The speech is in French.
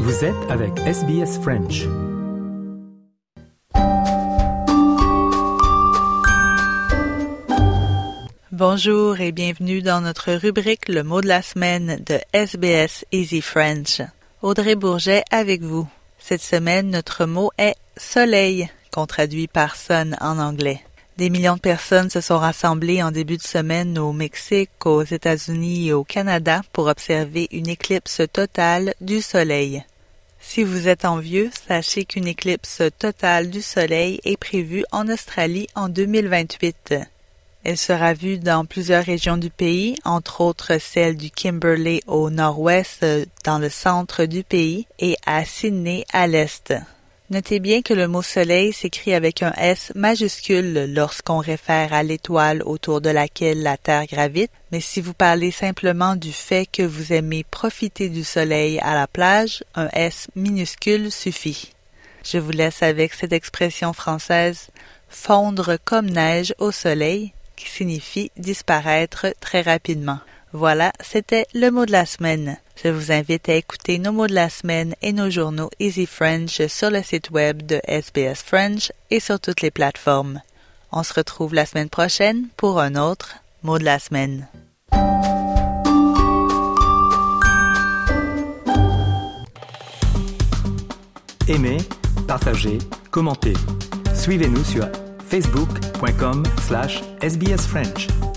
Vous êtes avec SBS French. Bonjour et bienvenue dans notre rubrique Le mot de la semaine de SBS Easy French. Audrey Bourget avec vous. Cette semaine, notre mot est « soleil », qu'on traduit par « sun » en anglais. Des millions de personnes se sont rassemblées en début de semaine au Mexique, aux États-Unis et au Canada pour observer une éclipse totale du soleil. Si vous êtes envieux, sachez qu'une éclipse totale du soleil est prévue en Australie en 2028. Elle sera vue dans plusieurs régions du pays, entre autres celle du Kimberley au nord-ouest, dans le centre du pays, et à Sydney à l'est. Notez bien que le mot soleil s'écrit avec un S majuscule lorsqu'on réfère à l'étoile autour de laquelle la Terre gravite, mais si vous parlez simplement du fait que vous aimez profiter du soleil à la plage, un S minuscule suffit. Je vous laisse avec cette expression française « fondre comme neige au soleil », qui signifie disparaître très rapidement. Voilà, c'était le mot de la semaine. Je vous invite à écouter nos mots de la semaine et nos journaux Easy French sur le site web de SBS French et sur toutes les plateformes. On se retrouve la semaine prochaine pour un autre mot de la semaine. Aimez, partagez, commentez. Suivez-nous sur facebook.com/sbsfrench.